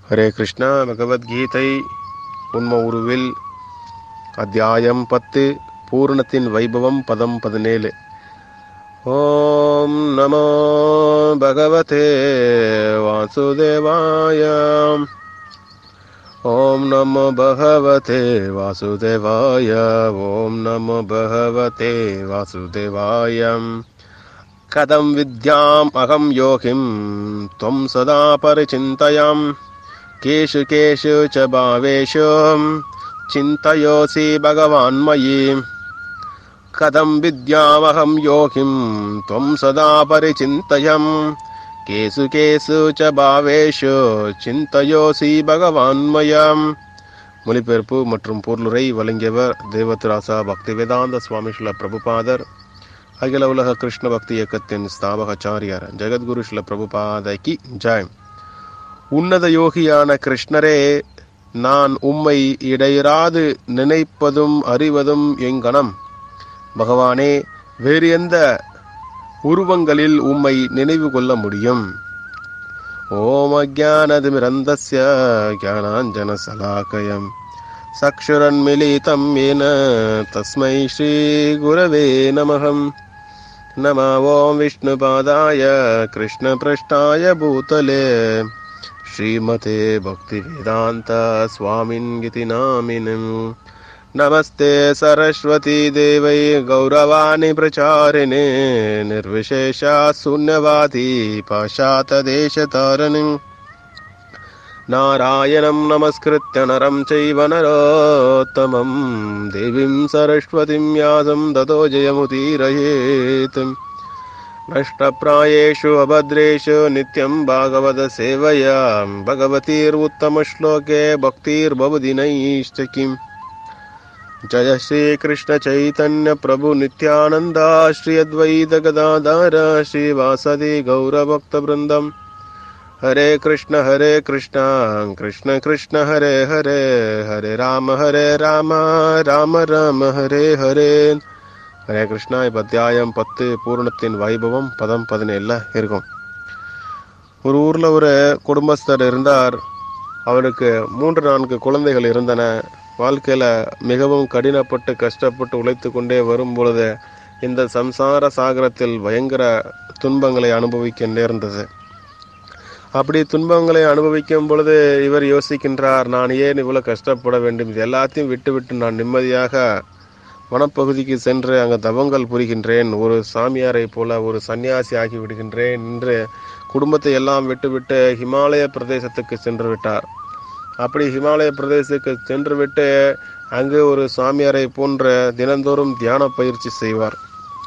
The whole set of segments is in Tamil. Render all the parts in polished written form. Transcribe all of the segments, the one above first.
ஹரே கிருஷ்ணா. பகவத்கீதை உண்ம உருவில் அத்தியாயம் 10 பூர்ணத்தின் வைபவம் பதம் 17. ஓம் நமோ பகவதே வாசுதேவாய. ஓம் நமோ பகவதே வாசுதேவாய. ஓம் நமோ பகவதே வாசுதேவாய. கதம் வித்யாம் அகம் யோகிம் त्वं सदा परिचिन्तयाम केषु केषु च भावेषु चिन्तयोऽसि भगवान् मयि. कथं विद्यामहं योगिं त्वं सदा परिचिन्तयम् केषु केषु च भावेषु चिन्तयोऽसि भगवान् मयि. மொழிபெயர்ப்பு மற்றும் பொருளுரை வழங்கியவர் தேவத்ராசா பக்திவேதாந்த சுவாமி ஸ்ரீல பிரபுபாதர், அகில உலக கிருஷ்ண பக்தி இயக்கத்தின் ஸ்தாபகாச்சாரியார். ஜெகத்குரு ஸ்ரீல பிரபுபாதைக்கு ஜெய். உன்னத யோகியான கிருஷ்ணரே, நான் உம்மை இடையராது நினைப்பதும் அறிவதும் எங்கனம். பகவானே, வேறு எந்த உருவங்களில் உம்மை நினைவு கொள்ள முடியும்? ஓம் அஜ்ஞானதிமிரந்தஸ்ய ஞானாஞ்சன சலாகயம் சக்ஷுரன்மிலிதம் ஏன தஸ்மை ஸ்ரீ குரவே நமஹம். நம ஓம் விஷ்ணுபாதாய கிருஷ்ணபிருஷ்டாய பூதலே ஸ்ரீமதே பக்திவேதாந்த ஸ்வாமின் கிதி நாமினம். நமஸ்தே சரஸ்வதி தேவை கௌரவாணி பிரச்சாரிணே நிர்விசேஷா சூன்யவாதி பாஷாத தேசதாரிணி. நாராயணம் நமஸ்கிருத்ய நரம் சைவ நரோத்தமம் தேவீம் சரஸ்வதிம் யாசம் ததோ ஜெயமுதீரயேத். நஷ்டப்ராயேஷு அபத்ரேஷு நித்யம் பாகவத சேவயா பகவதீர் உத்தம ஸ்லோகே பக்திர் பவதி நைஷ்டகிம். ஜய ஸ்ரீ கிருஷ்ண சைதன்ய பிரபு நித்யானந்தா ஸ்ரீ அத்வைத கதாதர ஸ்ரீவாசதி கௌரபக்த பிருந்தம். ஹரே கிருஷ்ண கிருஷ்ண கிருஷ்ண ஹரே ஹரே, ஹரே ராம ராம ராம ஹரே ஹரே. ஹரே கிருஷ்ணா. இப்போ அத்தியாயம் 10 பூர்ணத்தின் வைபவம் பதம் 17 இருக்கும். ஒரு ஊரில் ஒரு குடும்பஸ்தர் இருந்தார். அவருக்கு 3-4 குழந்தைகள் இருந்தன. வாழ்க்கையில் மிகவும் கடினப்பட்டு கஷ்டப்பட்டு உழைத்து கொண்டே வரும் பொழுது இந்த சம்சார சாகரத்தில் பயங்கர துன்பங்களை அனுபவிக்க நேர்ந்தது. அப்படி துன்பங்களை அனுபவிக்கும் பொழுது இவர் யோசிக்கின்றார், நான் ஏன் இவ்வளவு கஷ்டப்பட வேண்டும்? இது எல்லாத்தையும் விட்டு நான் நிம்மதியாக வனப்பகுதிக்கு சென்று அங்கே தவங்கள் புரிகின்றேன், ஒரு சாமியாரை போல ஒரு சன்னியாசி ஆகி விடுகின்றேன் என்று குடும்பத்தை எல்லாம் விட்டு ஹிமாலய பிரதேசத்துக்கு சென்று விட்டார். அப்படி ஹிமாலய பிரதேசத்துக்கு சென்று விட்டு அங்கு ஒரு சாமியாரை போன்ற தினந்தோறும் தியான பயிற்சி செய்வார்.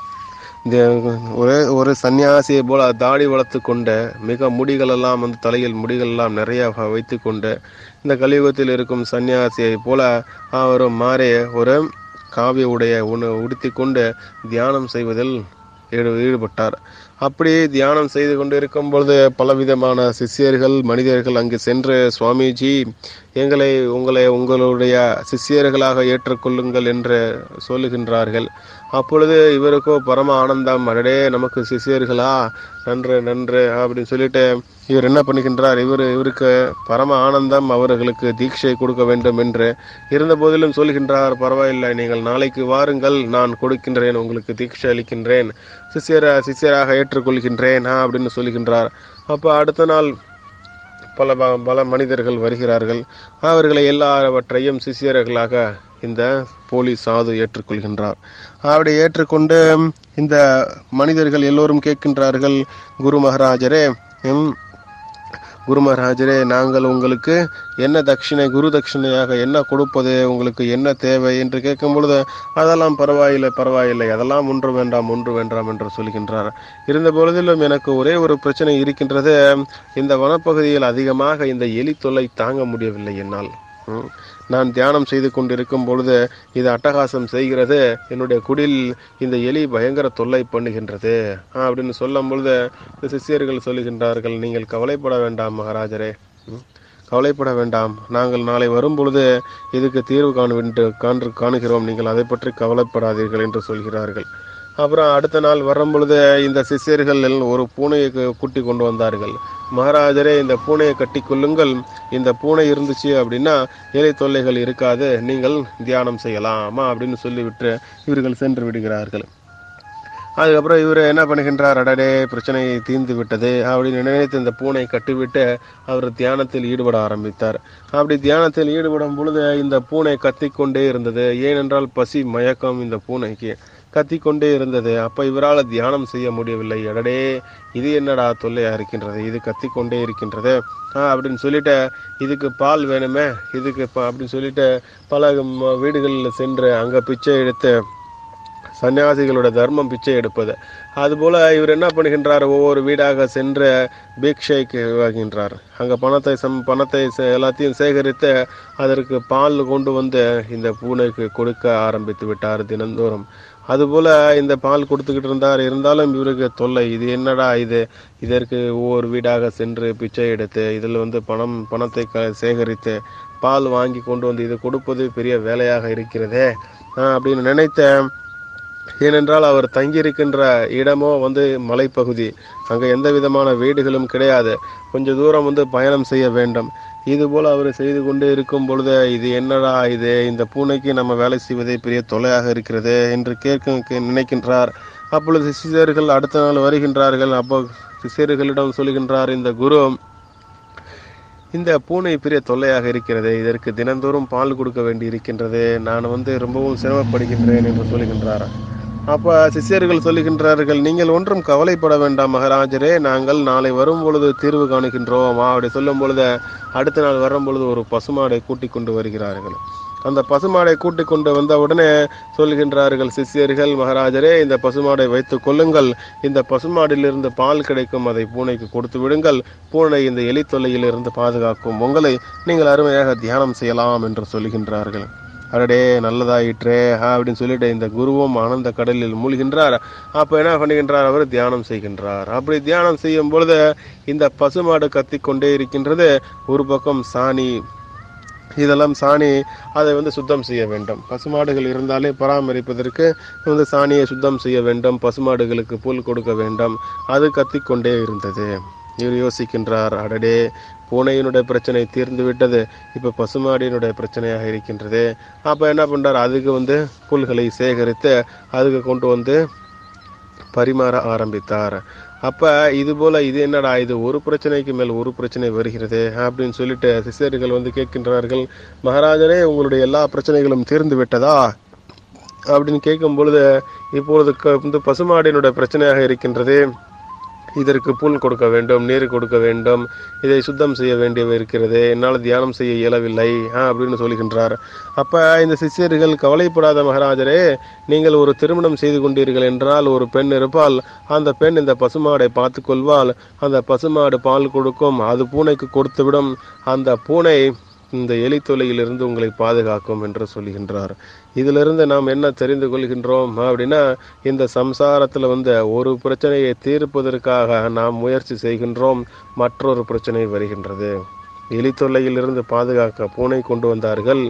ஒரு சன்னியாசியை போல தாடி வளர்த்து கொண்ட, மிக முடிகள் எல்லாம் தலையில் முடிகள் எல்லாம் நிறைய வைத்து கொண்டு இந்த கலியுகத்தில் இருக்கும் சன்னியாசியை போல அவரும் மாறி ஒரு காவிய உடைய உடுத்தி கொண்டு தியானம் செய்வதில் ஈடுபட்டார். அப்படி தியானம் செய்து கொண்டு இருக்கும் பொழுது பலவிதமான சிஷ்யர்கள் மனிதர்கள் அங்கு சென்று, சுவாமிஜி, உங்களுடைய சிஷ்யர்களாக ஏற்றுக்கொள்ளுங்கள் என்று சொல்லுகின்றார்கள். அப்பொழுது இவருக்கோ பரம ஆனந்தம். அடடே, நமக்கு சிஷ்யர்களா, நன்று அப்படின்னு சொல்லிட்டு இவர் என்ன பண்ணுகின்றார், இவருக்கு பரம ஆனந்தம், அவர்களுக்கு தீட்சை கொடுக்க வேண்டும் என்று இருந்த போதிலும் சொல்கின்றார், பரவாயில்லை, நீங்கள் நாளைக்கு வாருங்கள், நான் கொடுக்கின்றேன், உங்களுக்கு தீட்சை அளிக்கின்றேன், சிஷ்யராக ஏற்றுக்கொள்கின்றேன் அப்படின்னு சொல்லுகின்றார். அப்போ அடுத்த நாள் பல மனிதர்கள் வருகிறார்கள். அவர்களை எல்லாவற்றையும் சிஷ்யர்களாக இந்த போலி சாது ஏற்றுக்கொள்கின்றார். அப்படி ஏற்றுக்கொண்டு இந்த மனிதர்கள் எல்லோரும் கேட்கின்றார்கள், குரு மகாராஜரே, நாங்கள் உங்களுக்கு என்ன தட்சிணை, குரு தட்சிணையாக என்ன கொடுப்பது, உங்களுக்கு என்ன தேவை என்று கேட்கும் பொழுது, அதெல்லாம் பரவாயில்லை, அதெல்லாம் ஒன்று வேண்டாம் என்று சொல்கின்றார். இருந்த பொழுதிலும் எனக்கு ஒரே ஒரு பிரச்சனை இருக்கின்றது. இந்த வனப்பகுதியில் அதிகமாக இந்த எலி தொல்லை தாங்க முடியவில்லை என்னால். நான் தியானம் செய்து கொண்டிருக்கும் பொழுது இது அட்டகாசம் செய்கிறது, என்னுடைய குடில் இந்த எலி பயங்கர தொல்லை பண்ணுகின்றது அப்படின்னு சொல்லும் பொழுது இந்த சிஷ்யர்கள் சொல்லுகின்றார்கள், நீங்கள் கவலைப்பட வேண்டாம் மகாராஜரே, கவலைப்பட வேண்டாம், நாங்கள் நாளை வரும் பொழுது இதுக்கு தீர்வு காணுகிறோம், நீங்கள் அதை பற்றி கவலைப்படாதீர்கள் என்று சொல்கிறார்கள். அப்புறம் அடுத்த நாள் வரும் பொழுது இந்த சிஷ்யர்கள் ஒரு பூனையை கூட்டி கொண்டு வந்தார்கள். மகாராஜரே, இந்த பூனையை கட்டி கொள்ளுங்கள், இந்த பூனை இருந்துச்சு அப்படின்னா இலை தொல்லைகள் இருக்காது, நீங்கள் தியானம் செய்யலாமா அப்படின்னு சொல்லிவிட்டு இவர்கள் சென்று விடுகிறார்கள். அதுக்கப்புறம் இவர் என்ன பண்ணுகின்றார், அடடே பிரச்சனை தீர்ந்து விட்டது அப்படின்னு நினைத்து இந்த பூனை கட்டிவிட்டு அவர் தியானத்தில் ஈடுபட ஆரம்பித்தார். அப்படி தியானத்தில் ஈடுபடும் பொழுது இந்த பூனை கத்திக்கொண்டே இருந்தது. ஏனென்றால் பசி மயக்கம் இந்த பூனைக்கு கத்திக்கொண்டே இருந்தது. அப்ப இவரால் தியானம் செய்ய முடியவில்லை. அடடே, இது என்னடா தொல்லையா இருக்கின்றது, இது கத்திக்கொண்டே இருக்கின்றது அப்படின்னு சொல்லிட்டு, இதுக்கு பால் வேணுமே, இதுக்கு அப்படின்னு சொல்லிட்டு பல வீடுகளில் சென்று அங்க பிச்சை எடுத்து, சன்னியாசிகளோட தர்மம் பிச்சை எடுப்பது. அதுபோல இவர் என்ன பண்ணுகின்றார், ஒவ்வொரு வீடாக சென்று பீக்ஷைக்கு வாங்கின்றார். அங்க பணத்தை எல்லாத்தையும் சேகரித்து அதற்கு பால் கொண்டு வந்து இந்த பூனைக்கு கொடுக்க ஆரம்பித்து விட்டார் தினந்தோறும். அதுபோல இந்த பால் கொடுத்துக்கிட்டு இருந்தார். இருந்தாலும் இவருக்கு தொல்லை, இது என்னடா இது, இதற்கு ஒவ்வொரு வீடாக சென்று பிச்சை எடுத்து இதில் பணத்தை சேகரித்து பால் வாங்கி கொண்டு வந்து இது கொடுப்பது பெரிய வேலையாக இருக்கிறதே அப்படின்னு நினைத்த. ஏனென்றால் அவர் தங்கியிருக்கின்ற இடமோ மலைப்பகுதி, அங்கே எந்த விதமான வீடுகளும் கிடையாது, கொஞ்சம் தூரம் பயணம் செய்ய வேண்டும். இது போல அவர் செய்து கொண்டே இருக்கும் பொழுது, இது என்னடா இது, இந்த பூனைக்கு நம்ம வேலை செய்வதே பெரிய தொல்லையாக இருக்கிறது என்று நினைக்கின்றார். அப்பொழுது சிஷ்யர்கள் அடுத்த நாள் வருகின்றார்கள். அப்போ சிஷ்யர்களிடம் சொல்கின்றார் இந்த குரு, இந்த பூனை பெரிய தொல்லையாக இருக்கிறது, இதற்கு தினந்தோறும் பால் கொடுக்க வேண்டி இருக்கின்றது, நான் ரொம்பவும் சிரமப்படுகின்றேன் என்று சொல்கின்றார். அப்ப சிஷ்யர்கள் சொல்லுகின்றார்கள், நீங்கள் ஒன்றும் கவலைப்பட வேண்டாம் மகாராஜரே, நாங்கள் நாளை வரும் பொழுது தீர்வு காணுகின்றோம் அப்படி சொல்லும் பொழுது அடுத்த நாள் வரும் பொழுது ஒரு பசுமாடை கூட்டிக் கொண்டு வருகிறார்கள். அந்த பசுமாடை கூட்டிக் கொண்டு வந்த உடனே சொல்கின்றார்கள் சிஷ்யர்கள், மகாராஜரே, இந்த பசுமாடை வைத்துக் கொள்ளுங்கள், இந்த பசுமாடிலிருந்து பால் கிடைக்கும், அதை பூனைக்கு கொடுத்து விடுங்கள், பூனை இந்த எலி தொல்லையிலிருந்து பாதுகாக்கும், உங்களை நீங்கள் அருமையாக தியானம் செய்யலாம் என்று சொல்கின்றார்கள். அடடே, நல்லதாயிற்றே அப்படின்னு சொல்லிட்டு இந்த குருவும் ஆனந்த கடலில் மூழ்கின்றார். அப்ப என்ன பண்ணுகின்றார், அவர் தியானம் செய்கின்றார். அப்படி தியானம் செய்யும் பொழுது இந்த பசுமாடு கத்திக்கொண்டே இருக்கின்றது. ஒரு பக்கம் சாணி, இதெல்லாம் சாணி, அதை சுத்தம் செய்ய வேண்டும். பசுமாடுகள் இருந்தாலே பராமரிப்பதற்கு சாணியை சுத்தம் செய்ய வேண்டும், பசுமாடுகளுக்கு புல் கொடுக்க வேண்டும். அது கத்திக்கொண்டே இருந்தது. இவர் யோசிக்கின்றார், அடடே, பூனையினுடைய பிரச்சனை தீர்ந்து விட்டது, இப்ப பசுமாடியினுடைய பிரச்சனையாக இருக்கின்றது. அப்ப என்ன பண்றார், அதுக்கு புல்களை சேகரித்து அதுக்கு கொண்டு பரிமாற ஆரம்பித்தார். அப்ப இது போல இது என்னடா இது, ஒரு பிரச்சனைக்கு மேல் ஒரு பிரச்சனை வருகிறது அப்படின்னு சொல்லிட்டு சிஷ்யர்கள் கேட்கின்றார்கள், மகாராஜரே, உங்களுடைய எல்லா பிரச்சனைகளும் தீர்ந்து விட்டதா அப்படின்னு கேட்கும் பொழுது, இப்பொழுது பசுமாடியினுடைய பிரச்சனையாக இருக்கின்றது, இதற்கு புல் கொடுக்க வேண்டும், நீர் கொடுக்க வேண்டும், இதை சுத்தம் செய்ய வேண்டியது இருக்கிறது, என்னால் தியானம் செய்ய இயலவில்லை அப்படின்னு சொல்கின்றார். அப்ப இந்த சிஷ்யர்கள், கவலைப்படாத மகாராஜரே, நீங்கள் ஒரு திருமணம் செய்து கொண்டீர்கள் என்றால் ஒரு பெண் இருப்பாள், அந்த பெண் இந்த பசுமாடை பார்த்து கொள்வாள், அந்த பசுமாடு பால் கொடுக்கும், அது பூனைக்கு கொடுத்துவிடும், அந்த பூனை இந்த எலி தொல்லையிலிருந்து உங்களை பாதுகாக்கும் என்று சொல்கின்றார். இதிலிருந்து நாம் என்ன தெரிந்து கொள்கின்றோம் அப்படின்னா, இந்த சம்சாரத்துல ஒரு பிரச்சனையை தீர்ப்பதற்காக நாம் முயற்சி செய்கின்றோம், மற்றொரு பிரச்சனை வருகின்றது. எலி தொல்லையிலிருந்து பாதுகாக்க பூனை கொண்டு வந்தார்கள்,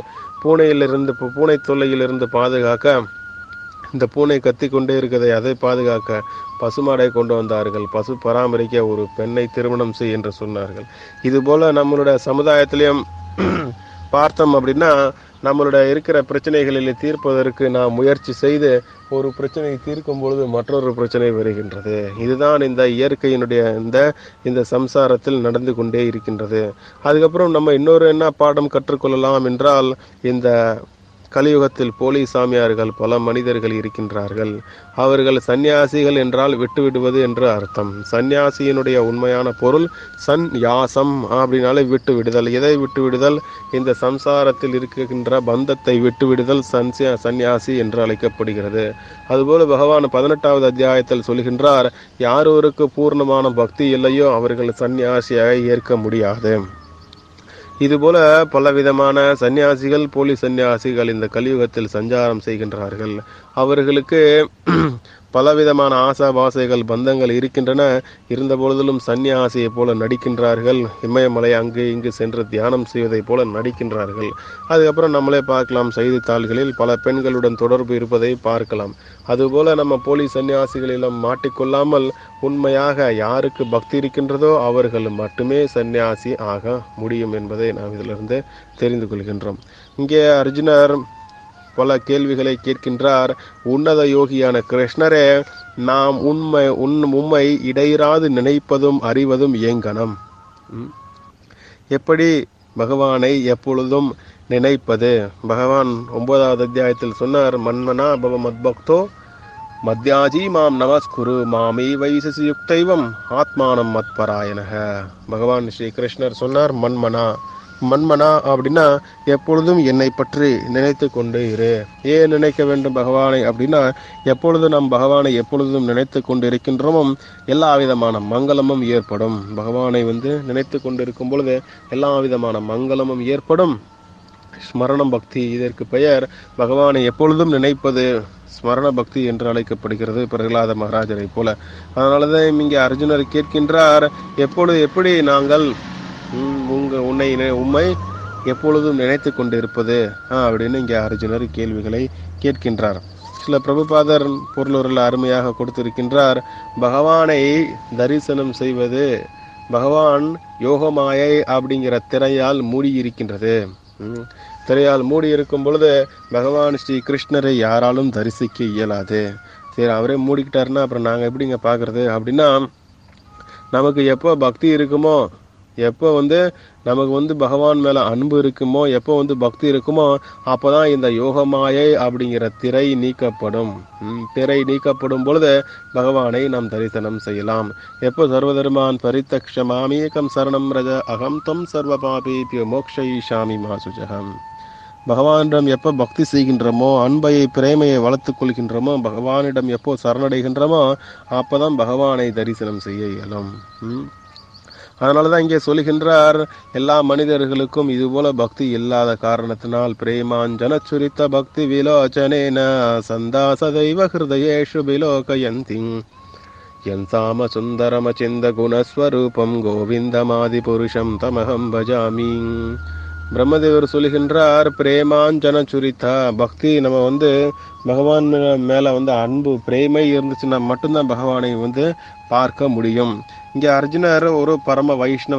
பூனை தொல்லையிலிருந்து பாதுகாக்க இந்த பூனை கத்தி கொண்டே இருக்கிறதை அதை பாதுகாக்க பசுமாடை கொண்டு வந்தார்கள், பசு பராமரிக்க ஒரு பெண்ணை திருமணம் செய் என்று சொன்னார்கள். இது போல நம்மளுடைய சமுதாயத்திலையும் பார்த்தோம் அப்படின்னா, நம்மளுடைய இருக்கிற பிரச்சனைகளில் தீர்ப்பதற்கு நாம் முயற்சி செய்து ஒரு பிரச்சனையை தீர்க்கும் பொழுது மற்றொரு பிரச்சனை வருகின்றது. இதுதான் இந்த இயற்கையினுடைய இந்த சம்சாரத்தில் நடந்து கொண்டே இருக்கின்றது. அதுக்கப்புறம் நம்ம இன்னொரு என்ன பாடம் கற்றுக்கொள்ளலாம் என்றால், இந்த கலியுகத்தில் போலி சாமியார்கள் பல மனிதர்கள் இருக்கின்றார்கள். அவர்கள் சந்நியாசிகள் என்றால் விட்டுவிடுவது என்று அர்த்தம். சந்நியாசியினுடைய உண்மையான பொருள் சந்நியாசம் அப்படின்னாலே விட்டு விடுதல். எதை விட்டு விடுதல்? இந்த சம்சாரத்தில் இருக்கின்ற பந்தத்தை விட்டு விடுதல் சந்நியாசி என்று அழைக்கப்படுகிறது. அதுபோல பகவான் 18வது அத்தியாயத்தில் சொல்கின்றார், யாரொருக்கு பூர்ணமான பக்தி இல்லையோ அவர்கள் சந்நியாசியாக ஏற்க முடியாது. இதுபோல பலவிதமான சன்னியாசிகள், போலி சன்னியாசிகள் இந்த கலியுகத்தில் சஞ்சாரம் செய்கின்றார்கள். அவர்களுக்கு பலவிதமான ஆசாபாசைகள் பந்தங்கள் இருக்கின்றன. இருந்த பொழுதிலும் சன்னியாசியை போல நடிக்கின்றார்கள். இமயமலை அங்கு இங்கு சென்று தியானம் செய்வதை போல நடிக்கின்றார்கள். அதுக்கப்புறம் நம்மளே பார்க்கலாம், செய்தித்தாள்களில் பல பெண்களுடன் தொடர்பு இருப்பதை பார்க்கலாம். அதுபோல நம்ம போலி சன்னியாசிகளிடம் மாட்டிக்கொள்ளாமல் உண்மையாக யாருக்கு பக்தி இருக்கின்றதோ அவர்கள் மட்டுமே சன்னியாசி ஆக முடியும் என்பதை நாம் இதிலிருந்து தெரிந்து கொள்கின்றோம். இங்கே அர்ஜுனர் பல கேள்விகளை கேட்கின்றார். உன்னத யோகியான கிருஷ்ணரே, நாம் உண்மை இடையிறாது நினைப்பதும் அறிவதும் ஏங்கனம். எப்படி பகவானை எப்பொழுதும் நினைப்பது? பகவான் 9வது அத்தியாயத்தில் சொன்னார், மன்மனா பவ மத்பக்தோ மத்யாஜி மாம் நமஸ்குரு மாமே வைசசி யுக்தைவம் ஆத்மானம் மத்பராயணக. பகவான் ஸ்ரீ கிருஷ்ணர் சொன்னார், மன்மனா அப்படின்னா எப்பொழுதும் என்னை பற்றி நினைத்து கொண்டு இரு. ஏன் நினைக்க வேண்டும் பகவானை அப்படின்னா, எப்பொழுது நாம் பகவானை எப்பொழுதும் நினைத்து கொண்டு இருக்கின்றோமோ எல்லா விதமான மங்களமும் ஏற்படும். பகவானை நினைத்து கொண்டு இருக்கும் பொழுது எல்லா விதமான மங்களமும் ஏற்படும். ஸ்மரணம் பக்தி, இதற்கு பெயர் பகவானை எப்பொழுதும் நினைப்பது ஸ்மரண பக்தி என்று அழைக்கப்படுகிறது, பிரகலாத மகாராஜரை போல. அதனாலதான் இங்கே அர்ஜுனர் கேட்கின்றார், எப்படி நாங்கள் உம்மை எப்பொழுதும் நினைத்து கொண்டு இருப்பது அப்படின்னு இங்கே அர்ஜுனர் கேள்விகளை கேட்கின்றார். சில பிரபுபாதர் பொருளுரையில் அருமையாக கொடுத்திருக்கின்றார். பகவானை தரிசனம் செய்வது, பகவான் யோகமாயை அப்படிங்கிற திரையால் மூடி இருக்கின்றது. திரையால் மூடி இருக்கும் பொழுது பகவான் ஸ்ரீ கிருஷ்ணரை யாராலும் தரிசிக்க இயலாது. சரி, அவரே மூடிக்கிட்டாருன்னா அப்புறம் நாங்கள் எப்படிங்க பார்க்கறது அப்படின்னா, நமக்கு எப்போ பக்தி இருக்குமோ, எப்போ நமக்கு பகவான் மேல அன்பு இருக்குமோ, எப்போ பக்தி இருக்குமோ, அப்போதான் இந்த யோகமாயை அப்படிங்கிற திரை நீக்கப்படும். திரை நீக்கப்படும் பொழுது பகவானை நாம் தரிசனம் செய்யலாம். எப்போ சர்வதர்மான் பரித்தக்ஷமாமேகம் சரணம் ரஜ அகம் தம் சர்வ பாபேபியோ மோக்ஷயிஷாமி மாசுஜகம். பகவானிடம் எப்போ பக்தி செய்கின்றோமோ, அன்பையை பிரேமையை வளர்த்துக் கொள்கின்றோமோ, பகவானிடம் எப்போ சரணடைகின்றோமோ அப்போதான் பகவானை தரிசனம் செய்ய இயலும். அதனாலதான் இங்கே சொல்லுகின்றார், எல்லா மனிதர்களுக்கும் இதுபோல பக்தி இல்லாத காரணத்தினால் பிரேமாஞ்சன சுரித்த பக்தி விலோச்சனேன சந்தாச தெய்வ ஹிருதயேஷு விலோகயந்தி யன்சாம சுந்தரம சிந்த குணஸ்வரூபம் கோவிந்தமாதி புருஷம் தமகம் பஜாமி. பிரம்மதேவர் சொல்லுகின்றார், பிரேமாஞ்சன சுரித்தா பக்தி, நம்ம பகவான் மேல அன்பு பிரேமை இருந்துச்சுன்னா மட்டும்தான் பகவானை பார்க்க முடியும். இங்கே அர்ஜுனர் ஒரு பரம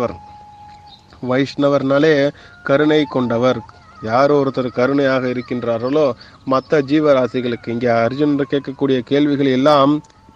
வைஷ்ணவர்னாலே கருணை கொண்டவர். யார் ஒருத்தர் கருணையாக இருக்கின்றார்களோ மற்ற ஜீவராசிகளுக்கு, இங்கே அர்ஜுனர் கேட்கக்கூடிய கேள்விகள் எல்லாம்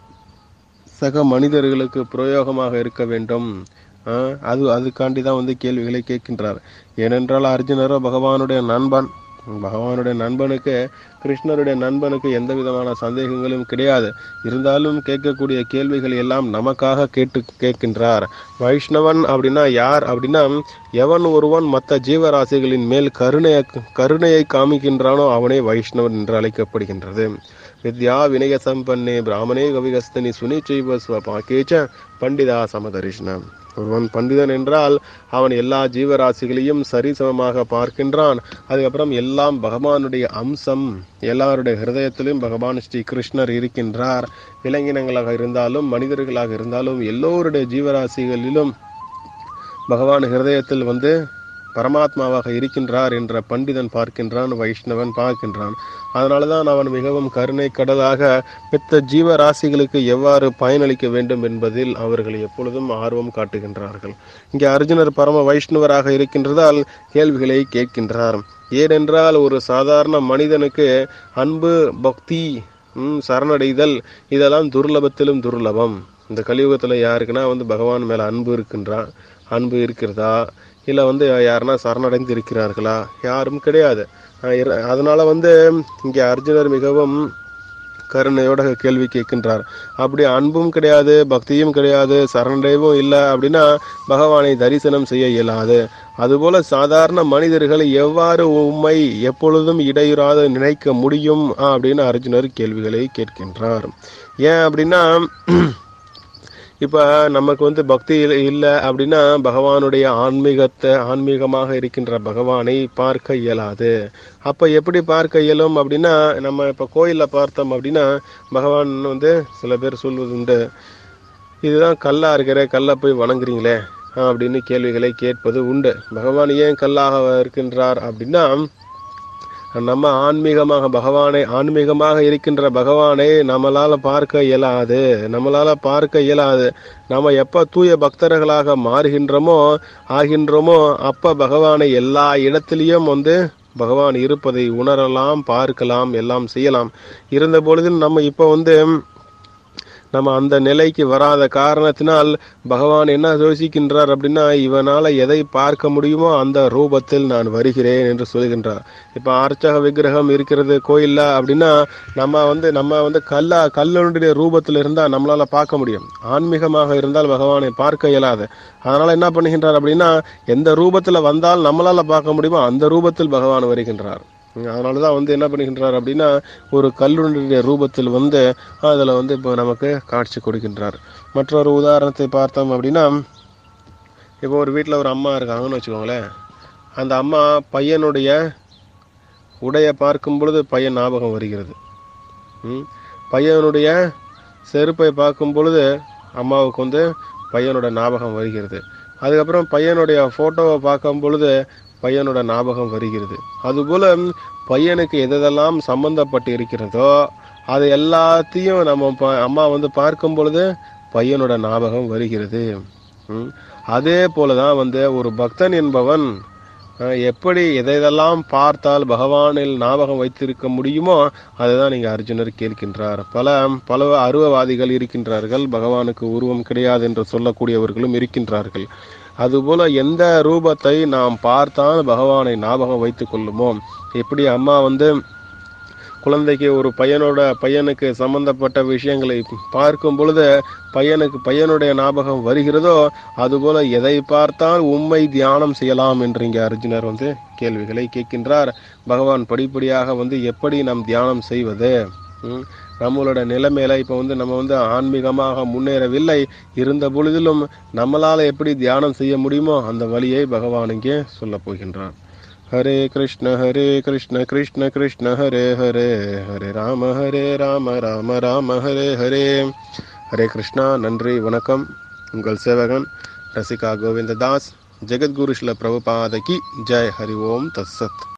சக மனிதர்களுக்கு பிரயோகமாக இருக்க வேண்டும். அதுக்காண்டிதான் கேள்விகளை கேட்கின்றார். ஏனென்றால் அர்ஜுனரோ பகவானுடைய நண்பன். பகவானுடைய நண்பனுக்கு, கிருஷ்ணருடைய நண்பனுக்கு எந்த விதமான சந்தேகங்களும் கிடையாது. இருந்தாலும் கேட்கக்கூடிய கேள்விகள் எல்லாம் நமக்காக கேட்கின்றார். வைஷ்ணவன் அப்படின்னா யார் அப்படின்னா, எவன் ஒருவன் மற்ற ஜீவராசிகளின் மேல் கருணையை காமிக்கின்றானோ அவனே வைஷ்ணவன் என்று அழைக்கப்படுகின்றது. வித்யா வினய சம்பன்னே பிராமணே கவிகஸ்தனி சுனிச்சைவ ஸ்வபாக்கேச்ச பண்டிதா சமதரிஷ்ணம். ஒருவன் பண்டிதன் என்றால் அவன் எல்லா ஜீவராசிகளையும் சரிசமமாக பார்க்கின்றான். அதுக்கப்புறம் எல்லாம் பகவானுடைய அம்சம். எல்லாருடைய ஹிருதயத்திலும் பகவான் ஸ்ரீ கிருஷ்ணர் இருக்கின்றார். விலங்கினங்களாக இருந்தாலும் மனிதர்களாக இருந்தாலும் எல்லோருடைய ஜீவராசிகளிலும் பகவான் ஹிருதயத்தில் பரமாத்மாவாக இருக்கின்றார் என்ற பண்டிதன் பார்க்கின்றான், வைஷ்ணவன் பார்க்கின்றான். அதனாலதான் அவன் மிகவும் கருணை கடலாக பெத்த ஜீவராசிகளுக்கு எவ்வாறு பயனளிக்க வேண்டும் என்பதில் அவர்கள் எப்பொழுதும் ஆர்வம் காட்டுகின்றார்கள். இங்கே அர்ஜுனர் பரம வைஷ்ணவராக இருக்கின்றதால் கேள்விகளை கேட்கின்றார். ஏனென்றால் ஒரு சாதாரண மனிதனுக்கு அன்பு, பக்தி, சரணடைதல் இதெல்லாம் துர்லபத்திலும் துர்லபம். இந்த கலியுகத்துல யாருக்குன்னா பகவான் மேல அன்பு இருக்கிறதா, இல்லை யாருன்னா சரணடைந்து இருக்கிறார்களா? யாரும் கிடையாது. அதனால இங்கே அர்ஜுனர் மிகவும் கருணையோட கேள்வி கேட்கின்றார். அப்படி அன்பும் கிடையாது, பக்தியும் கிடையாது, சரணடைவும் இல்லை அப்படின்னா பகவானை தரிசனம் செய்ய இயலாது. அதுபோல சாதாரண மனிதர்களை எவ்வாறு உம்மை எப்பொழுதும் இடையூறாது நினைக்க முடியும் அப்படின்னு அர்ஜுனர் கேள்விகளை கேட்கின்றார். ஏன் அப்படின்னா, இப்ப நமக்கு வந்து பக்தி இல்லை அப்படின்னா பகவானுடைய ஆன்மீகமாக இருக்கின்ற பகவானை பார்க்க இயலாது. அப்ப எப்படி பார்க்க இயலும் அப்படின்னா, நம்ம இப்ப கோயில்ல பார்த்தோம் அப்படின்னா பகவான் வந்து சில பேர் சொல்வது உண்டு, இதுதான் கல்லா இருக்கிற கல்லை போய் வணங்குறீங்களே அப்படின்னு கேள்விகளை கேட்பது உண்டு. பகவான் ஏன் கல்லாக இருக்கின்றார் அப்படின்னா, நம்ம ஆன்மீகமாக இருக்கின்ற பகவானை நம்மளால பார்க்க இயலாது. நம்ம எப்ப தூய பக்தர்களாக ஆகின்றோமோ அப்ப பகவானை எல்லா இடத்திலையும் வந்து பகவான் இருப்பதை உணரலாம், பார்க்கலாம், எல்லாம் செய்யலாம். இருந்த பொழுதில் நம்ம இப்ப வந்து நம்ம அந்த நிலைக்கு வராத காரணத்தினால் பகவான் என்ன யோசிக்கின்றார் அப்படின்னா, இவனால எதை பார்க்க முடியுமோ அந்த ரூபத்தில் நான் வருகிறேன் என்று சொல்கின்றார். இப்ப அர்ச்சக விக்கிரகம் இருக்கிறது கோயில்ல அப்படின்னா நம்ம வந்து கல்லுடைய ரூபத்தில் இருந்தா நம்மளால பார்க்க முடியும். ஆன்மீகமாக இருந்தால் பகவானை பார்க்க இயலாது. அதனால என்ன பண்ணுகின்றார் அப்படின்னா, எந்த ரூபத்துல வந்தால் நம்மளால பார்க்க முடியுமோ அந்த ரூபத்தில் பகவான் வருகின்றார். அதனாலதான் வந்து என்ன பண்ணுகின்றார் அப்படின்னா, ஒரு கல்லுடைய ரூபத்தில் வந்து அதுல வந்து இப்போ நமக்கு காட்சி கொடுக்கின்றார். மற்றொரு உதாரணத்தை பார்த்தோம் அப்படின்னா, இப்போ ஒரு வீட்டில் ஒரு அம்மா இருக்காங்கன்னு வச்சுக்கோங்களேன். அந்த அம்மா பையனுடைய உடைய பார்க்கும் பொழுது பையன் ஞாபகம் வருகிறது. பையனுடைய செருப்பை பார்க்கும் பொழுது அம்மாவுக்கு வந்து பையனோட ஞாபகம் வருகிறது. அதுக்கப்புறம் பையனுடைய போட்டோவை பார்க்கும் பொழுது பையனோட ஞாபகம் வருகிறது. அதுபோல பையனுக்கு எதெல்லாம் சம்பந்தப்பட்டு இருக்கிறதோ அது எல்லாத்தையும் நம்ம அம்மா வந்து பார்க்கும் பொழுது பையனோட ஞாபகம் வருகிறது. அதே போலதான் வந்து ஒரு பக்தன் என்பவன் எப்படி எதெல்லாம் பார்த்தால் பகவானில் ஞாபகம் வைத்திருக்க முடியுமோ அதுதான் நீங்க அர்ஜுனர் கேட்கின்றார். பல அருவவாதிகள் இருக்கின்றார்கள், பகவானுக்கு உருவம் கிடையாது என்று சொல்லக்கூடியவர்களும் இருக்கின்றார்கள். அதுபோல எந்த ரூபத்தை நாம் பார்த்தால் பகவானை ஞாபகம் வைத்துக் கொள்ளுமோ, எப்படி அம்மா வந்து குழந்தைக்கு ஒரு பையனுக்கு சம்பந்தப்பட்ட விஷயங்களை பார்க்கும் பொழுது பையனுடைய ஞாபகம் வருகிறதோ அதுபோல எதை பார்த்தால் உம்மை தியானம் செய்யலாம் என்று இங்கே அர்ஜுனர் வந்து கேள்விகளை கேட்கின்றார். பகவான் படிப்படியாக வந்து எப்படி நாம் தியானம் செய்வது, நம்மளோட நிலைமையில இப்ப வந்து நம்ம வந்து ஆன்மீகமாக முன்னேறவில்லை, இருந்த பொழுதிலும் நம்மளால எப்படி தியானம் செய்ய முடியுமோ அந்த வழியை பகவான் இங்கே சொல்ல போகின்றார். ஹரே கிருஷ்ண கிருஷ்ண கிருஷ்ண ஹரே ஹரே, ஹரே ராம ராம ராம ஹரே ஹரே. ஹரே கிருஷ்ணா. நன்றி, வணக்கம். உங்கள் சேவகன் ரசிகா கோவிந்ததாஸ். ஜெகத்குரு ஸ்ரீல பிரபுபாத கி ஜெய். ஹரி ஓம் தத்சத்.